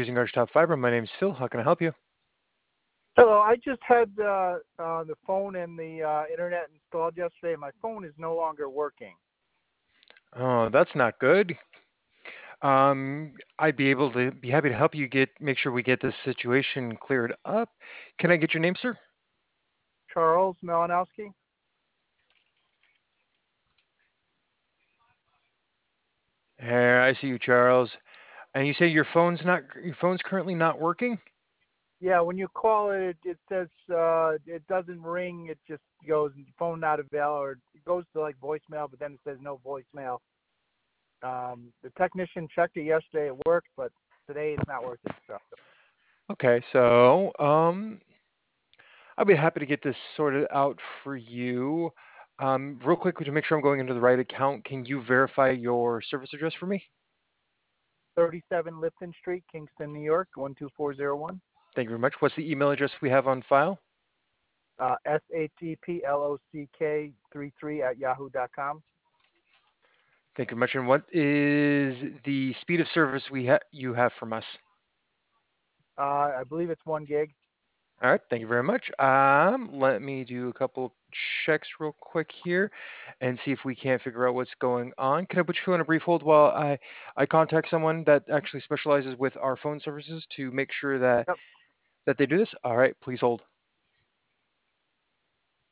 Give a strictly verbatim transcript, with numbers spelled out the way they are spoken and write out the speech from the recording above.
choosing Arch Top Fiber. My name's Phil. How can I help you? Hello, I just had uh, uh, the phone and the uh, internet installed yesterday. My phone is no longer working. Oh, that's not good. Um, I'd be able to be happy to help you get make sure we get this situation cleared up. Can I get your name, sir? Charles Malinowski? Here, I see you, Charles. And you say your phone's not your phone's currently not working? Yeah, when you call it, it, it says uh, it doesn't ring. It just goes phone not available, or it goes to like voicemail, but then it says no voicemail. Um, the technician checked it yesterday. It worked, but today it's not working. So Okay, so um, I'll be happy to get this sorted out for you. Um, real quick, to make sure I'm going into the right account, can you verify your service address for me? thirty-seven Lipton Street, Kingston, New York, one two four zero one. Thank you very much. What's the email address we have on file? Uh, S H E P L O C K three three at yahoo dot com. Thank you very much. And what is the speed of service we ha- you have from us? Uh, I believe it's one gig. All right, thank you very much. Um, let me do a couple checks real quick here and see if we can't figure out what's going on. Can I put you on a brief hold while I, I contact someone that actually specializes with our phone services to make sure that, Yep. that they do this? All right, please hold.